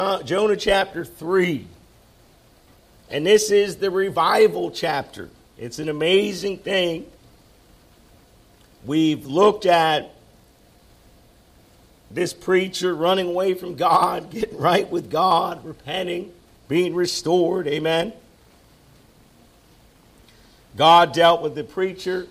Jonah chapter 3. And this is the revival chapter. It's an amazing thing. We've looked at this preacher running away from God, getting right with God, repenting, being restored. Amen. God dealt with the preacher.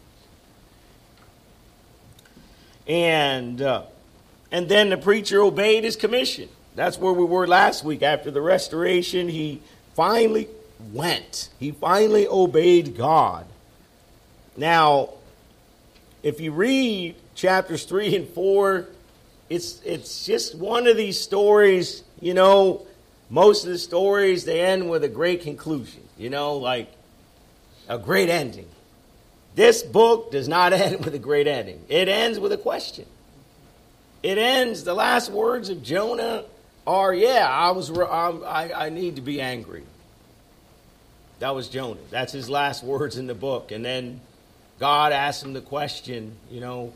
And then the preacher obeyed his commission. That's where we were last week. After the restoration, he finally went. He finally obeyed God. Now, if you read chapters 3 and 4, it's just one of these stories, you know, most of the stories, they end with a great conclusion, you know, like a great ending. This book does not end with a great ending. It ends with a question. It ends, the last words of Jonah are, I need to be angry. That was Jonah. That's his last words in the book. And then God asked him the question, you know,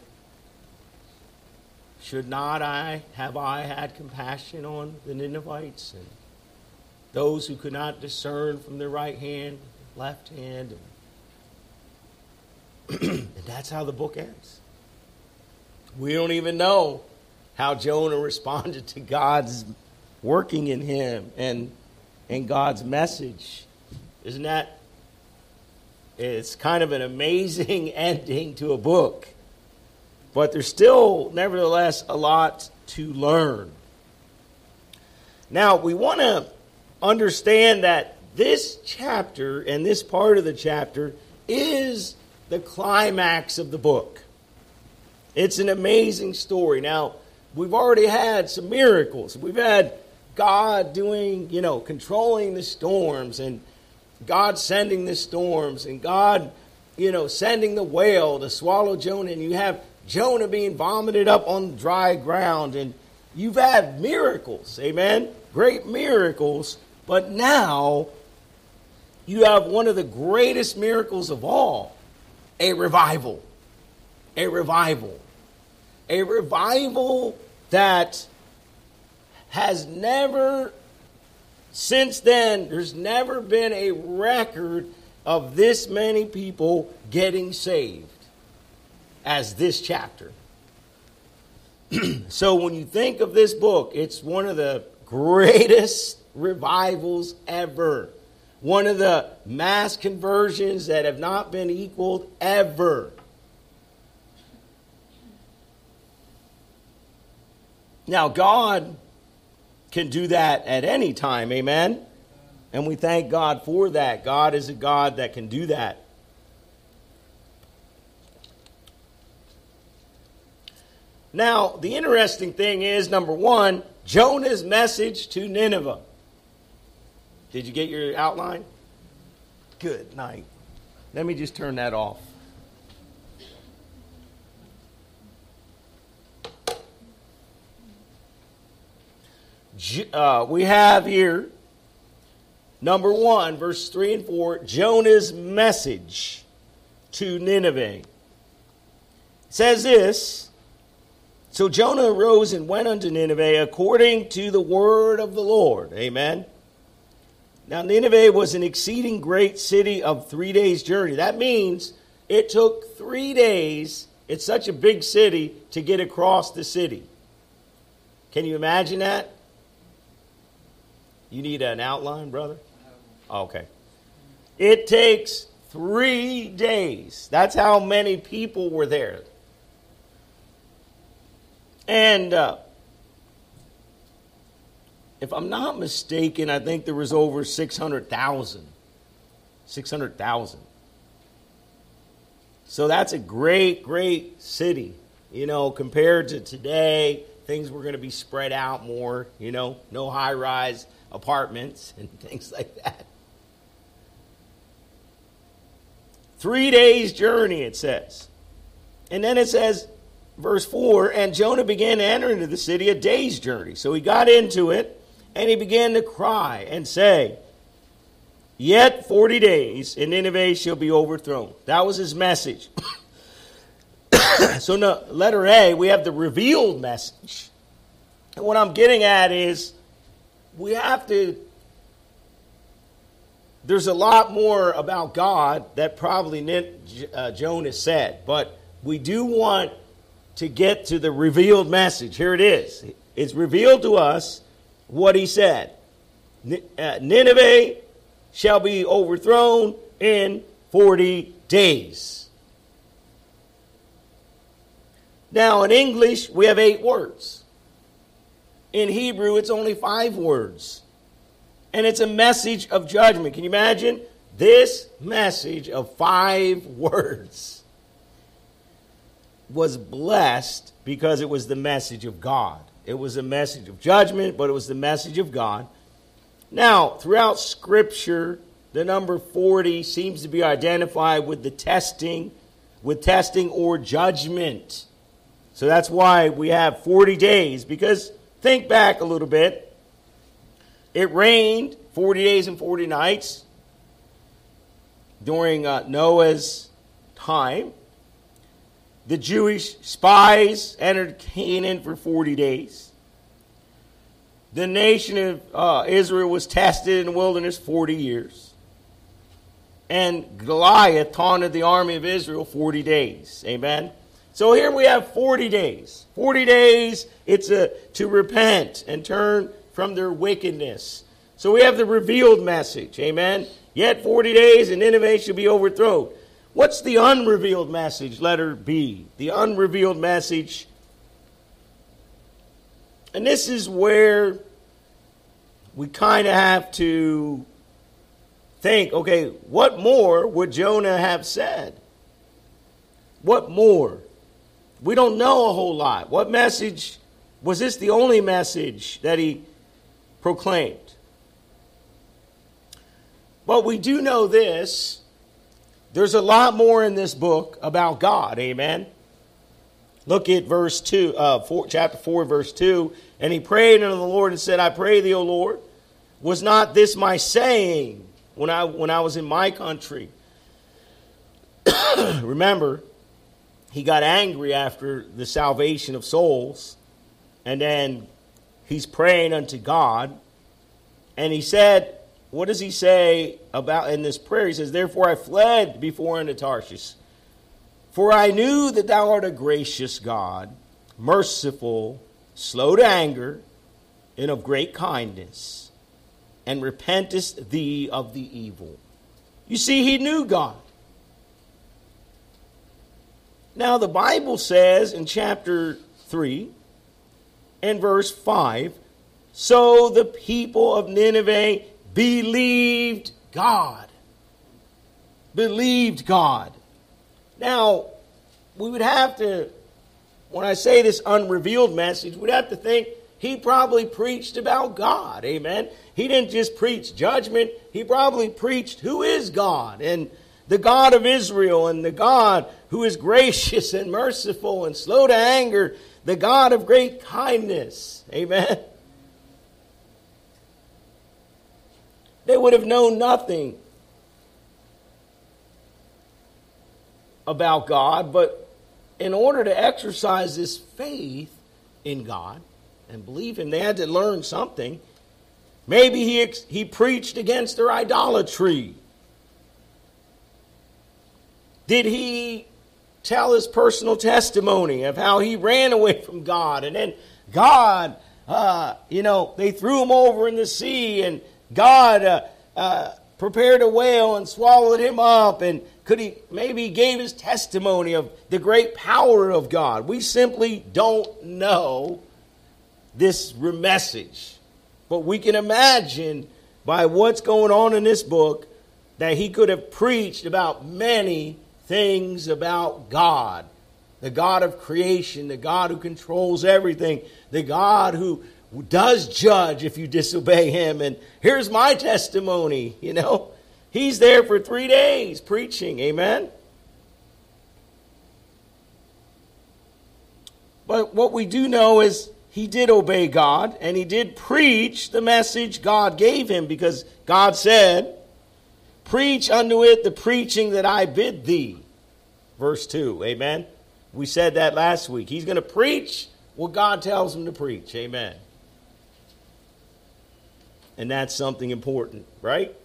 should not I had compassion on the Ninevites and those who could not discern from their right hand, left hand? And that's how the book ends. We don't even know how Jonah responded to God's working in him and God's message. Isn't that? It's kind of an amazing ending to a book. But there's still, nevertheless, a lot to learn. Now, we want to understand that this chapter and this part of the chapter is the climax of the book. It's an amazing story. Now, we've already had some miracles. We've had God doing, you know, controlling the storms, and God sending the storms, and God, you know, sending the whale to swallow Jonah, and you have Jonah being vomited up on dry ground, and you've had miracles, amen? Great miracles, but now you have one of the greatest miracles of all, a revival. A revival. A revival that has never, since then, there's never been a record of this many people getting saved as this chapter. So when you think of this book, it's one of the greatest revivals ever. One of the mass conversions that have not been equaled ever. Now, God can do that at any time, amen? And we thank God for that. God is a God that can do that. Now, the interesting thing is, number one, Jonah's message to Nineveh. Did you get your outline? Good night. Let me just turn that off. We have here, number 1, verse 3 and 4, Jonah's message to Nineveh. It says this, so Jonah arose and went unto Nineveh according to the word of the Lord. Amen. Now Nineveh was an exceeding great city of 3 days' journey. That means it took 3 days, it's such a big city, to get across the city. Can you imagine that? You need an outline, brother? Okay. It takes 3 days. That's how many people were there. And if I'm not mistaken, I think there was over 600,000. 600,000. So that's a great, great city. You know, compared to today, things were going to be spread out more, you know, no high-rise apartments and things like that. 3 days journey, it says. And then it says, verse 4, and Jonah began to enter into the city a day's journey. So he got into it, and he began to cry and say, yet 40 days, and Nineveh shall be overthrown. That was his message. So no, letter A, we have the revealed message. And what I'm getting at is, we have to, there's a lot more about God that probably Jonah said, but we do want to get to the revealed message. Here it is. It's revealed to us what he said. Nineveh shall be overthrown in 40 days. Now, in English, we have 8 words. In Hebrew, it's only 5 words. And it's a message of judgment. Can you imagine? This message of 5 words was blessed because it was the message of God. It was a message of judgment, but it was the message of God. Now, throughout Scripture, the number 40 seems to be identified with the testing or judgment. So that's why we have 40 days, because think back a little bit. It rained 40 days and 40 nights during Noah's time. The Jewish spies entered Canaan for 40 days. The nation of Israel was tested in the wilderness 40 years. And Goliath taunted the army of Israel 40 days. Amen. So here we have 40 days. 40 days, it's to repent and turn from their wickedness. So we have the revealed message. Amen. Yet 40 days and Nineveh shall be overthrown. What's the unrevealed message? Letter B. The unrevealed message. And this is where we kind of have to think, okay, what more would Jonah have said? What more? We don't know a whole lot. What message? Was this the only message that he proclaimed? But we do know this. There's a lot more in this book about God. Amen. Look at verse 2, chapter 4, verse 2. And he prayed unto the Lord and said, I pray thee, O Lord, was not this my saying when I was in my country? Remember, he got angry after the salvation of souls. And then he's praying unto God. And he said, what does he say about in this prayer? He says, therefore I fled before unto Tarshish. For I knew that thou art a gracious God, merciful, slow to anger, and of great kindness, and repentest thee of the evil. You see, he knew God. Now the Bible says in chapter 3 and verse 5, so the people of Nineveh believed God. Believed God. Now, we would have to, when I say this unrevealed message, we'd have to think he probably preached about God. Amen. He didn't just preach judgment. He probably preached who is God, and the God of Israel, and the God who is gracious and merciful and slow to anger, the God of great kindness. Amen. They would have known nothing about God, but in order to exercise this faith in God and believe Him, they had to learn something. Maybe he preached against their idolatry. Did he tell his personal testimony of how he ran away from God, and then God, they threw him over in the sea, and God prepared a whale and swallowed him up, and maybe gave his testimony of the great power of God. We simply don't know this message, but we can imagine by what's going on in this book that he could have preached about many things about God, the God of creation, the God who controls everything, the God who does judge if you disobey him. And here's my testimony, He's there for 3 days preaching, amen? But what we do know is he did obey God, and he did preach the message God gave him, because God said, preach unto it the preaching that I bid thee. Verse 2, amen? We said that last week. He's going to preach what God tells him to preach, amen? And that's something important, right?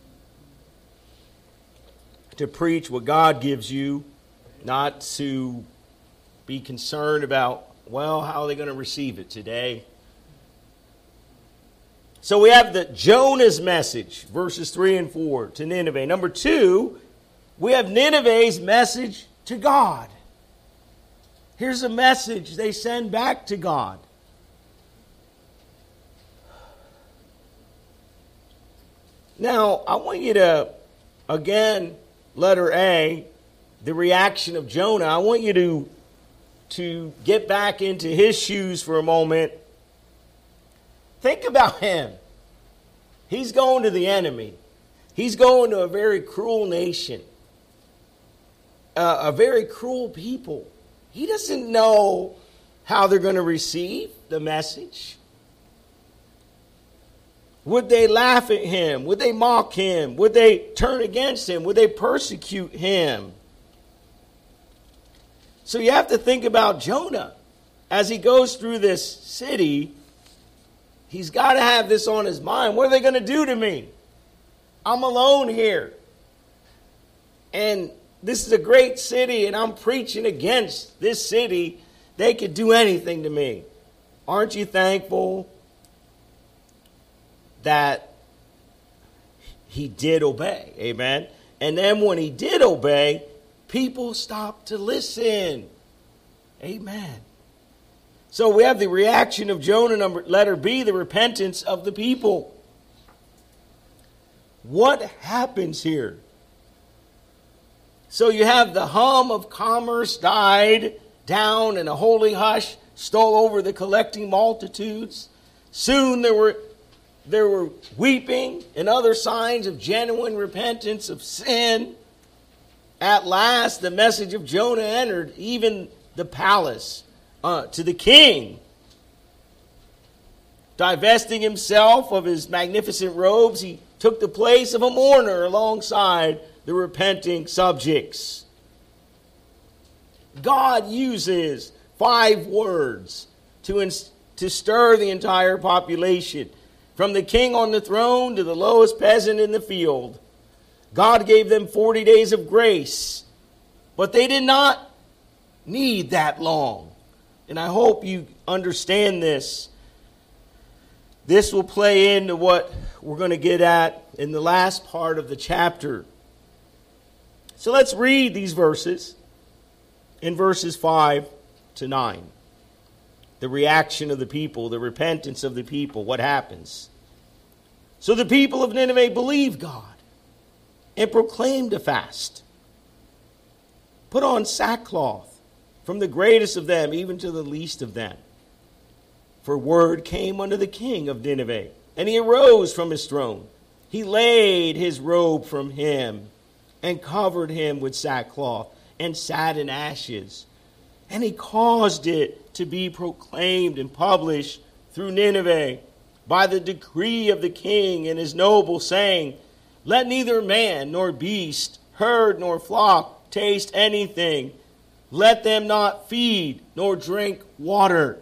To preach what God gives you, not to be concerned about, well, how are they going to receive it today? So we have the Jonah's message, verses 3 and 4 to Nineveh. Number 2, we have Nineveh's message to God. Here's a message they send back to God. Now, I want you to, again, letter A, the reaction of Jonah. I want you to get back into his shoes for a moment. Think about him. He's going to the enemy. He's going to a very cruel nation. A very cruel people. He doesn't know how they're going to receive the message. Would they laugh at him? Would they mock him? Would they turn against him? Would they persecute him? So you have to think about Jonah. As he goes through this city, he's got to have this on his mind. What are they going to do to me? I'm alone here. And this is a great city, and I'm preaching against this city. They could do anything to me. Aren't you thankful that he did obey? Amen. And then when he did obey, people stopped to listen. Amen. So we have the reaction of Jonah, letter B, the repentance of the people. What happens here? So you have the hum of commerce died down, and a holy hush stole over the collecting multitudes. Soon there were weeping and other signs of genuine repentance of sin. At last, the message of Jonah entered even the palace to the king. Divesting himself of his magnificent robes, he took the place of a mourner alongside the repenting subjects. God uses 5 words to stir the entire population. From the king on the throne to the lowest peasant in the field. God gave them 40 days of grace. But they did not need that long. And I hope you understand this. This will play into what we're going to get at in the last part of the chapter. So let's read these verses in verses 5 to 9. The reaction of the people, the repentance of the people, what happens? So the people of Nineveh believed God and proclaimed a fast. Put on sackcloth, from the greatest of them even to the least of them. For word came unto the king of Nineveh, and he arose from his throne. He laid his robe from him and covered him with sackcloth and sat in ashes. And he caused it to be proclaimed and published through Nineveh by the decree of the king and his nobles, saying, let neither man nor beast, herd nor flock taste anything. Let them not feed nor drink water.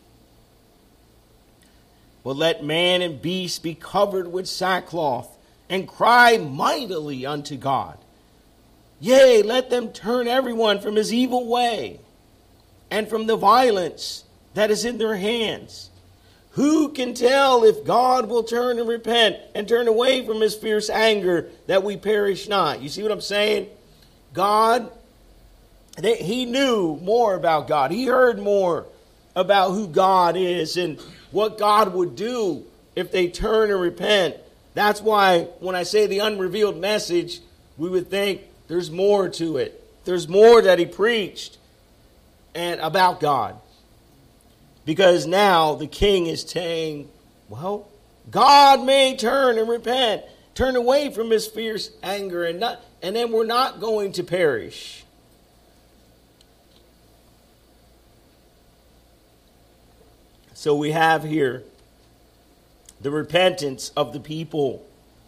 But let man and beast be covered with sackcloth and cry mightily unto God. Yea, let them turn everyone from his evil way and from the violence that is in their hands. Who can tell if God will turn and repent and turn away from his fierce anger that we perish not? You see what I'm saying? God, he knew more about God. He heard more about who God is and what God would do if they turn and repent. That's why when I say the unrevealed message, we would think there's more to it. There's more that he preached and about God. Because now the king is saying, well, God may turn and repent, turn away from his fierce anger, and then we're not going to perish. So we have here the repentance of the people.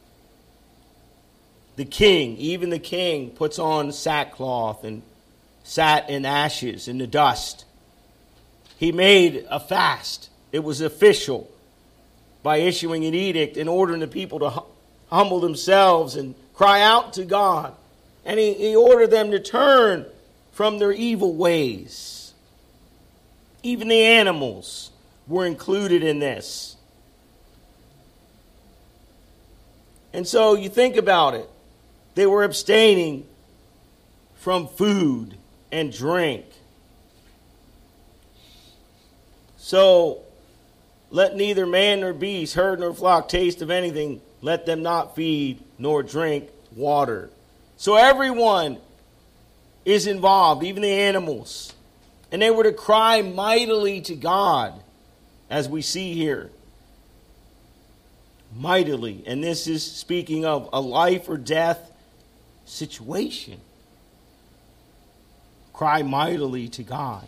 The king, even the king, puts on sackcloth and sat in ashes in the dust. He made a fast. It was official. by issuing an edict and ordering the people to humble themselves and cry out to God. And he ordered them to turn from their evil ways. Even the animals were included in this. And so you think about it. They were abstaining from food and drink. So let neither man nor beast, herd nor flock taste of anything. Let them not feed nor drink water. So everyone is involved, even the animals. And they were to cry mightily to God, as we see here. Mightily. And this is speaking of a life or death situation. Cry mightily to God.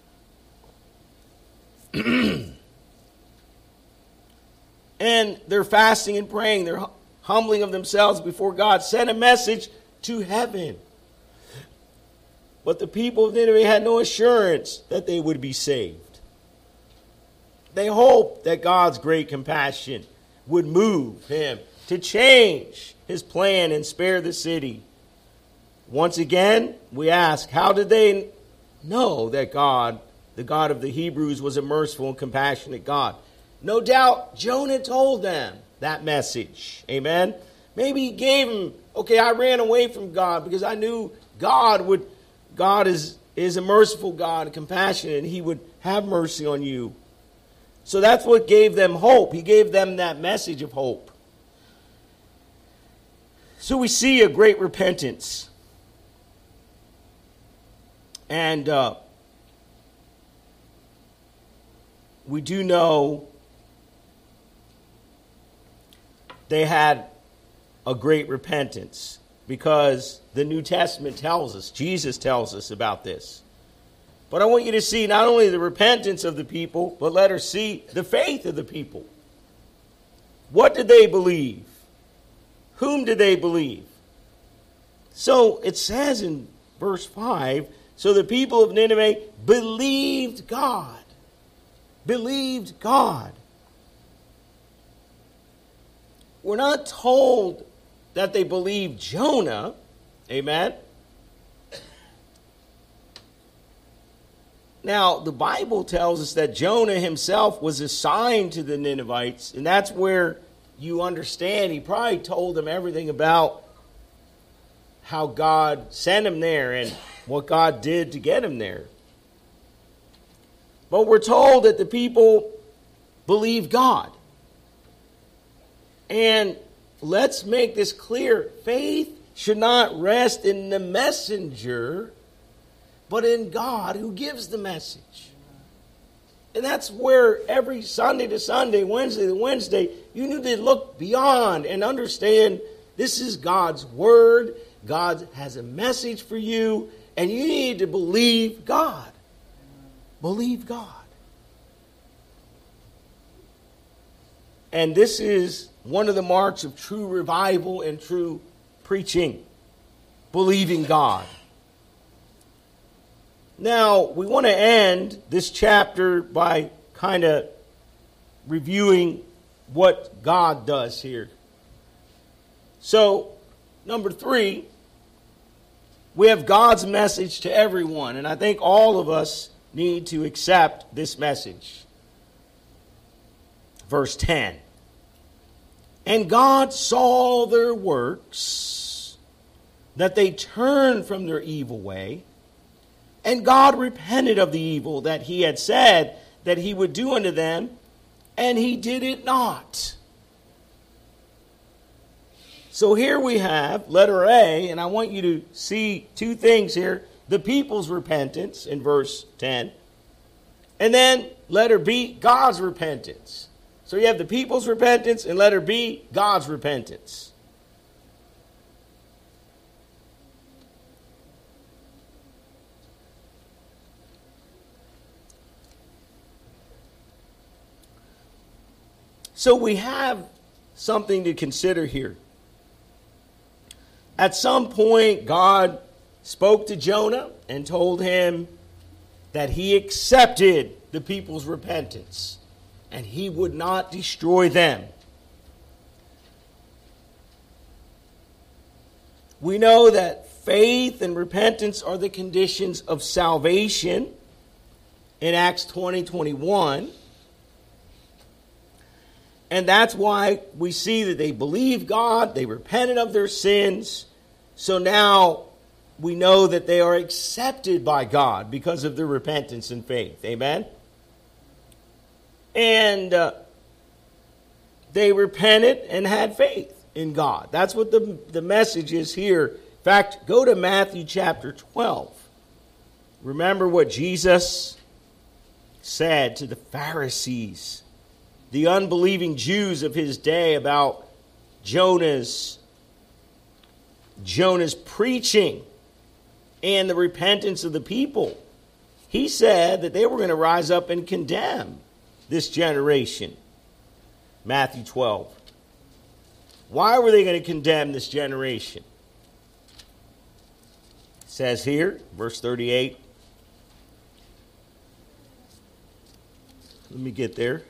And they're fasting and praying. They're humbling of themselves before God. Sent a message to heaven. But the people of Nineveh had no assurance that they would be saved. They hoped that God's great compassion would move him to change his plan and spare the city. Once again, we ask, how did they know that God, the God of the Hebrews, was a merciful and compassionate God? No doubt Jonah told them that message. Amen. Maybe he gave them, okay, I ran away from God because I knew God is a merciful God, and compassionate, and he would have mercy on you. So that's what gave them hope. He gave them that message of hope. So we see a great repentance. And we do know they had a great repentance because the New Testament tells us, Jesus tells us about this. But I want you to see not only the repentance of the people, but let her see the faith of the people. What did they believe? Whom did they believe? So it says in verse 5, so the people of Nineveh believed God. Believed God. We're not told that they believed Jonah. Amen. Now, the Bible tells us that Jonah himself was assigned to the Ninevites, and that's where you understand he probably told them everything about how God sent him there and what God did to get him there. But we're told that the people believed God. And let's make this clear. Faith should not rest in the messenger, but in God who gives the message. And that's where every Sunday to Sunday, Wednesday to Wednesday, you need to look beyond and understand this is God's word. God has a message for you, and you need to believe God. Believe God. And this is one of the marks of true revival and true preaching. Believing God. Now, we want to end this chapter by kind of reviewing what God does here. So, number 3, we have God's message to everyone. And I think all of us need to accept this message. Verse 10. And God saw their works, that they turned from their evil way. And God repented of the evil that he had said that he would do unto them, and he did it not. So here we have letter A, and I want you to see 2 things here. The people's repentance in verse 10. And then letter B, God's repentance. So you have the people's repentance, and letter B, God's repentance. So we have something to consider here. At some point, God spoke to Jonah and told him that he accepted the people's repentance. and he would not destroy them. We know that faith and repentance are the conditions of salvation in Acts 20:21. And that's why we see that they believed God, they repented of their sins. So now we know that they are accepted by God because of their repentance and faith. Amen? And they repented and had faith in God. That's what the message is here. In fact, go to Matthew chapter 12. Remember what Jesus said to the Pharisees, the unbelieving Jews of his day, about Jonah's preaching and the repentance of the people. He said that they were going to rise up and condemn this generation. Matthew 12. Why were they going to condemn this generation? It says here, verse 38. Let me get there.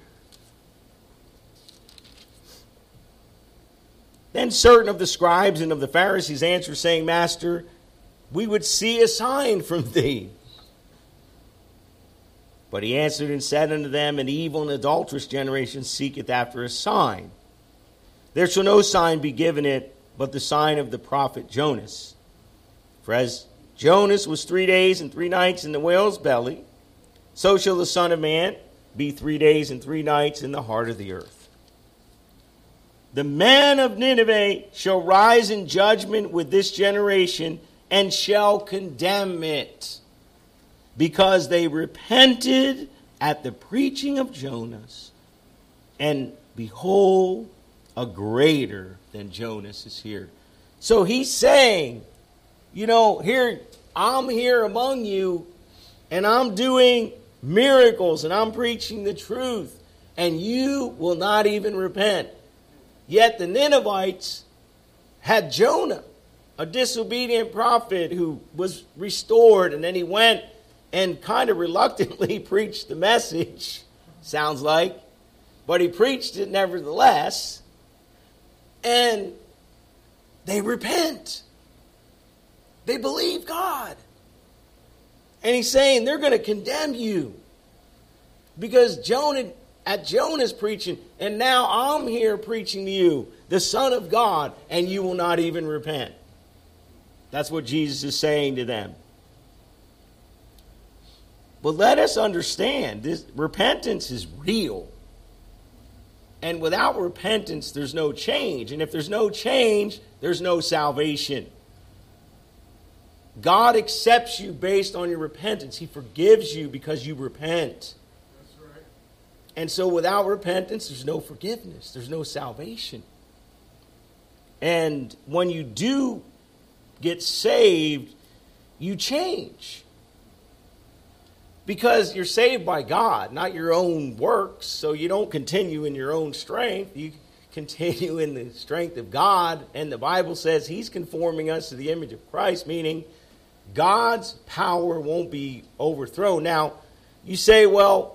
Then certain of the scribes and of the Pharisees answered, saying, Master, we would see a sign from thee. But he answered and said unto them, An evil and adulterous generation seeketh after a sign. There shall no sign be given it, but the sign of the prophet Jonas. For as Jonas was 3 days and 3 nights in the whale's belly, so shall the Son of Man be 3 days and 3 nights in the heart of the earth. The men of Nineveh shall rise in judgment with this generation and shall condemn it, because they repented at the preaching of Jonas. And behold, a greater than Jonas is here. So he's saying, here, I'm here among you, and I'm doing miracles, and I'm preaching the truth, and you will not even repent. Yet the Ninevites had Jonah, a disobedient prophet who was restored, and then he went and kind of reluctantly preached the message, sounds like. But he preached it nevertheless, and they repent. They believe God. And he's saying they're going to condemn you because Jonah's preaching, and now I'm here preaching to you, the Son of God, and you will not even repent. That's what Jesus is saying to them. But let us understand, this repentance is real. And without repentance, there's no change. And if there's no change, there's no salvation. God accepts you based on your repentance. He forgives you because you repent. That's right. And so without repentance, there's no forgiveness. There's no salvation. And when you do get saved, you change. Because you're saved by God, not your own works. So you don't continue in your own strength. You continue in the strength of God. And the Bible says He's conforming us to the image of Christ, meaning God's power won't be overthrown. Now, you say, well,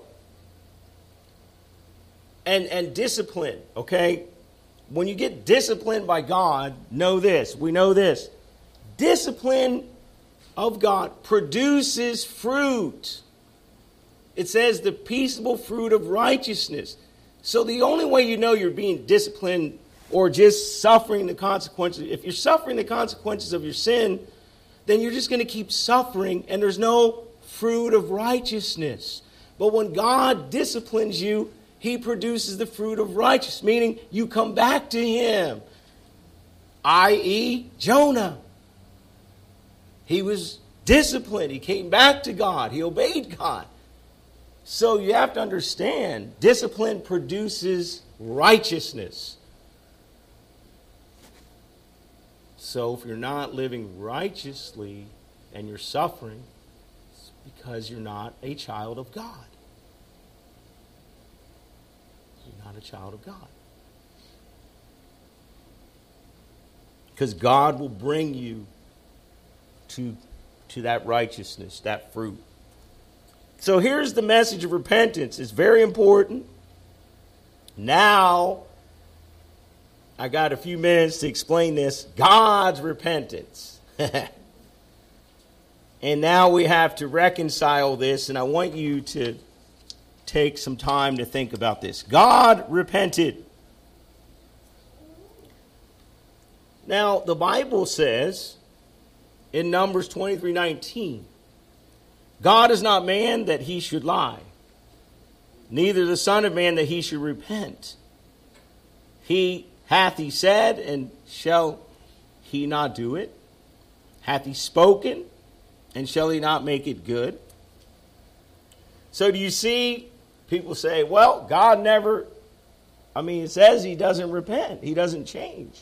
and discipline, okay? When you get disciplined by God, know this. We know this. Discipline of God produces fruit. It says the peaceable fruit of righteousness. So the only way you know you're being disciplined or just suffering the consequences, if you're suffering the consequences of your sin, then you're just going to keep suffering and there's no fruit of righteousness. But when God disciplines you, He produces the fruit of righteousness, meaning you come back to Him, i.e. Jonah. He was disciplined. He came back to God. He obeyed God. So you have to understand, discipline produces righteousness. So if you're not living righteously and you're suffering, it's because you're not a child of God. You're not a child of God. Because God will bring you to that righteousness, that fruit. So here's the message of repentance. It's very important. Now, I got a few minutes to explain this. God's repentance. And now we have to reconcile this, and I want you to take some time to think about this. God repented. Now, the Bible says in Numbers 23:19, God is not man that he should lie, neither the Son of Man that he should repent. Hath he said, and shall he not do it? Hath he spoken, and shall he not make it good? So do you see, people say, well, God never, it says he doesn't repent. He doesn't change.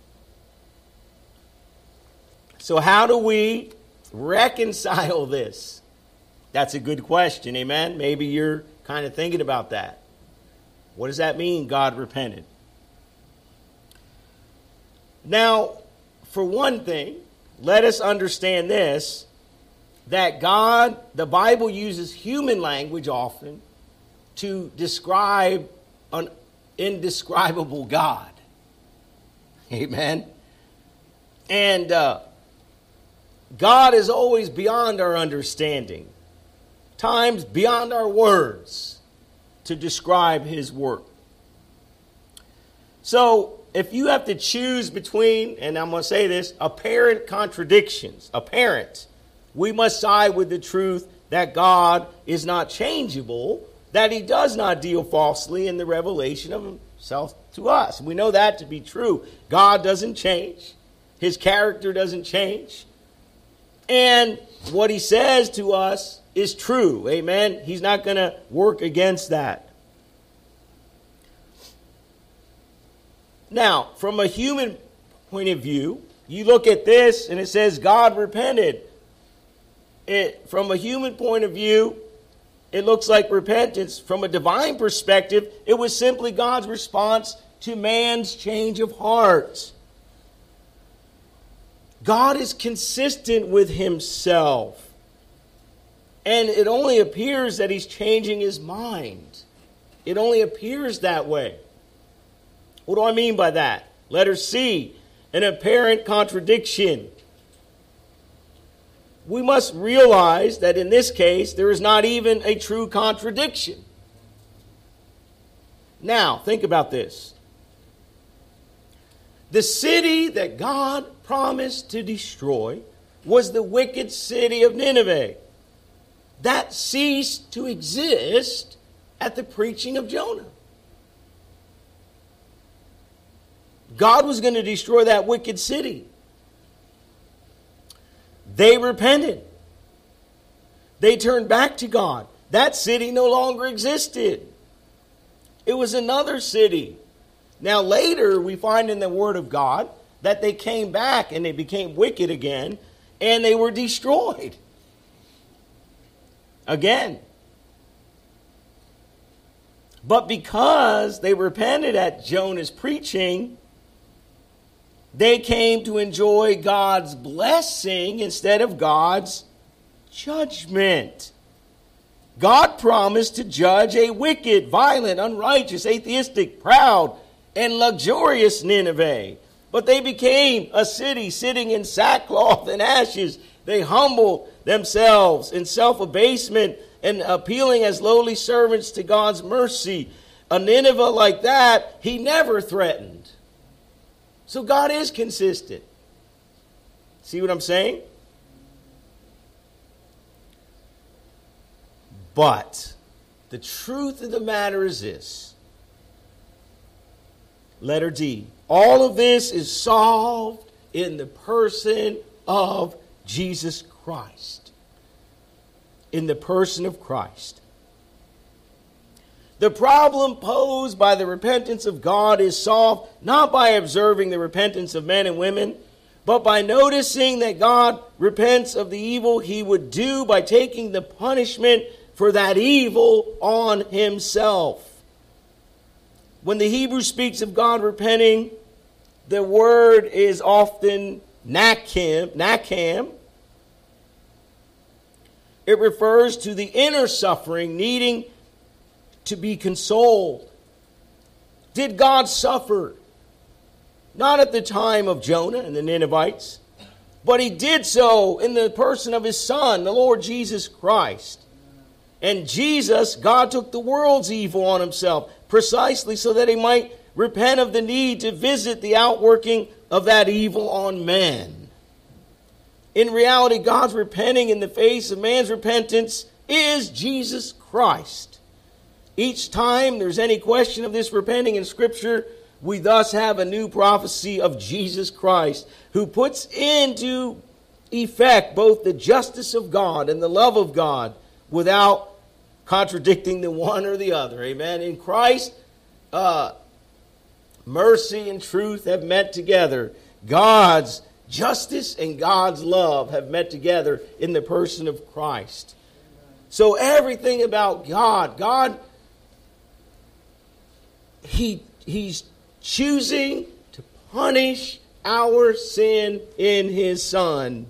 So how do we reconcile this? That's a good question, amen? Maybe you're kind of thinking about that. What does that mean, God repented? Now, for one thing, let us understand this, that God, the Bible uses human language often to describe an indescribable God. Amen? And God is always beyond our understanding, times beyond our words to describe his work. So, if you have to choose between, and I'm going to say this, apparent contradictions, we must side with the truth that God is not changeable, that he does not deal falsely in the revelation of himself to us. We know that to be true. God doesn't change. His character doesn't change. And what he says to us is true. Amen? He's not going to work against that. Now, from a human point of view, you look at this and it says God repented. From a human point of view, it looks like repentance. From a divine perspective, it was simply God's response to man's change of heart. God is consistent with himself. And it only appears that he's changing his mind. It only appears that way. What do I mean by that? Letter C, an apparent contradiction. We must realize that in this case, there is not even a true contradiction. Now, think about this. The city that God promised to destroy was the wicked city of Nineveh. That ceased to exist at the preaching of Jonah. God was going to destroy that wicked city. They repented. They turned back to God. That city no longer existed. It was another city. Now later we find in the Word of God that they came back and they became wicked again and they were destroyed. Again. But because they repented at Jonah's preaching, they came to enjoy God's blessing instead of God's judgment. God promised to judge a wicked, violent, unrighteous, atheistic, proud, and luxurious Nineveh. But they became a city sitting in sackcloth and ashes. They humbled themselves in self-abasement and appealing as lowly servants to God's mercy. A Nineveh like that, he never threatened. So God is consistent. See what I'm saying? But the truth of the matter is this. Letter D. All of this is solved in the person of Jesus Christ. In the person of Christ. The problem posed by the repentance of God is solved not by observing the repentance of men and women, but by noticing that God repents of the evil he would do by taking the punishment for that evil on himself. When the Hebrew speaks of God repenting, the word is often nakam. It refers to the inner suffering needing to be consoled. did God suffer. Not at the time of Jonah and the Ninevites, but he did so in the person of his Son, the Lord Jesus Christ. And Jesus, God took the world's evil on himself, precisely so that he might repent of the need to visit the outworking of that evil on man. In reality, God's repenting in the face of man's repentance is Jesus Christ. Each time there's any question of this repenting in Scripture, we thus have a new prophecy of Jesus Christ, who puts into effect both the justice of God and the love of God without contradicting the one or the other. Amen. In Christ, mercy and truth have met together. God's justice and God's love have met together in the person of Christ. So everything about God, He's choosing to punish our sin in his Son.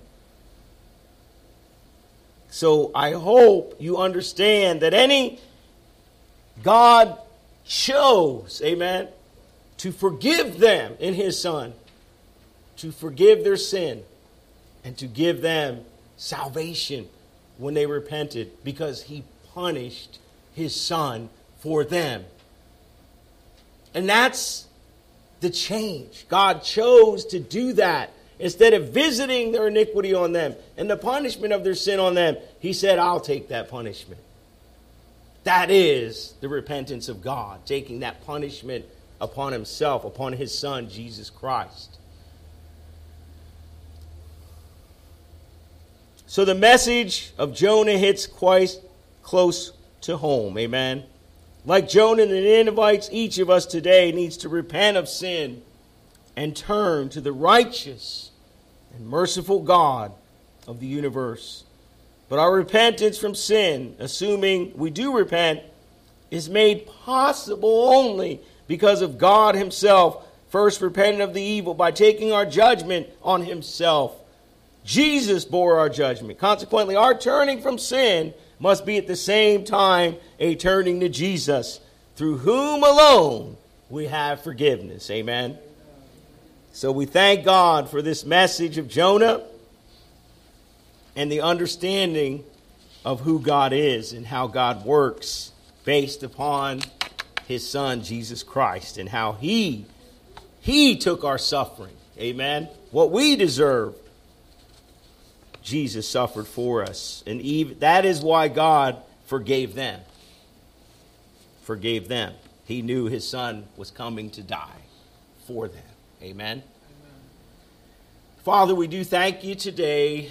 So I hope you understand that God chose, amen, to forgive them in his Son, to forgive their sin, and to give them salvation when they repented, because he punished his Son for them. And that's the change. God chose to do that. Instead of visiting their iniquity on them and the punishment of their sin on them, he said, I'll take that punishment. That is the repentance of God, taking that punishment upon himself, upon his Son, Jesus Christ. So the message of Jonah hits quite close to home. Amen. Like Jonah and the Ninevites, each of us today needs to repent of sin and turn to the righteous and merciful God of the universe. But our repentance from sin, assuming we do repent, is made possible only because of God himself first repented of the evil by taking our judgment on himself. Jesus bore our judgment. Consequently, our turning from sin must be at the same time a turning to Jesus, through whom alone we have forgiveness. Amen. So we thank God for this message of Jonah and the understanding of who God is and how God works based upon his Son, Jesus Christ, and how he took our suffering. Amen. What we deserve, Jesus suffered for us. And even that is why God forgave them. Forgave them. He knew his Son was coming to die for them. Amen. Father, we do thank you today